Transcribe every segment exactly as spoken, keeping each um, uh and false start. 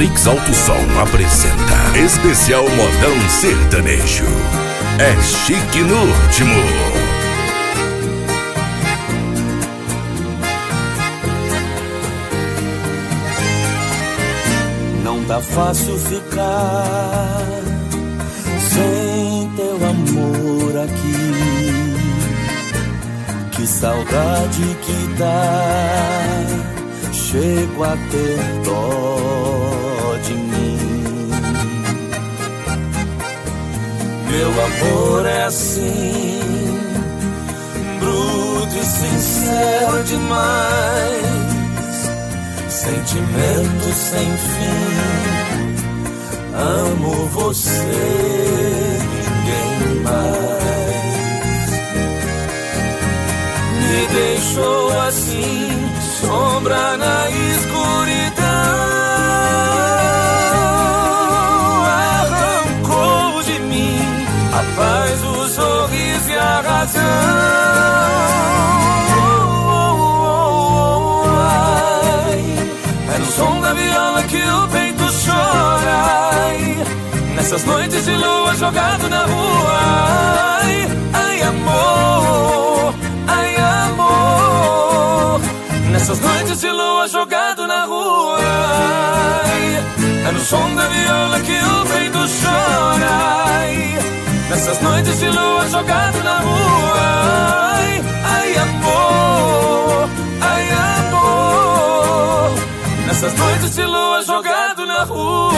Matrix Alto Som apresenta Especial Modão Sertanejo. É chique no último. Não tá fácil ficar sem teu amor aqui. Que saudade que dá, chego a ter dó de mim. Meu amor é assim, bruto e sincero demais, sentimento sem fim. Amo você, ninguém mais. Me deixou assim, sombra na escuridão. Arrancou de mim a paz, o sorriso e a razão. É no som da viola que o peito chora. Nessas noites de lua jogado na rua. Ai, ai amor, ai amor. Nessas noites de lua jogado na rua. Ai, é no som da viola que o peito chora. Nessas noites de lua jogado na rua. Ai, ai amor, ai amor. Nessas noites de lua jogado na rua.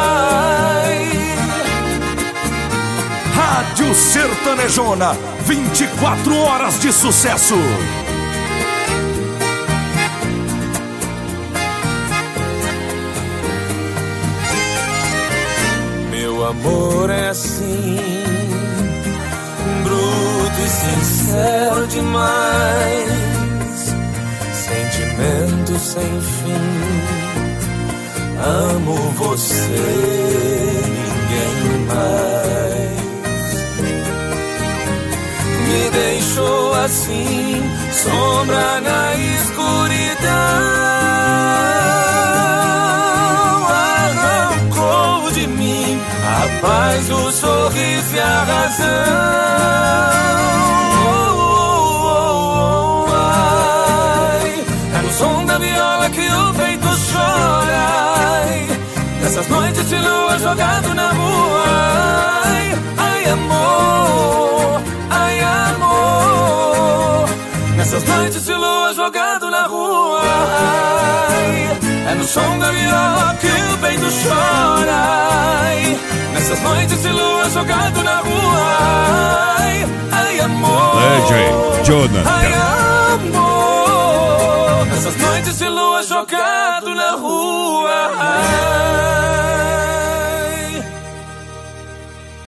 Rádio Sertanejona, vinte e quatro horas de sucesso. Meu amor é assim, bruto e sincero demais, sentimento sem fim. Amo você, ninguém mais. Me deixou assim, sombra na escuridão. Arrancou de mim a paz, o sorriso e a razão. Ai, é no som da viola que o peito chora. Nessas noites de lua jogado na rua. Ai, ai amor, ai amor. Nessas noites de lua jogado na rua. Ai, é no som da viola que o peito chora. Ai, nessas noites de lua jogado na rua. Ai, ai amor, D J Jonathan. ai amor. Nessas noites de lua jogado na rua.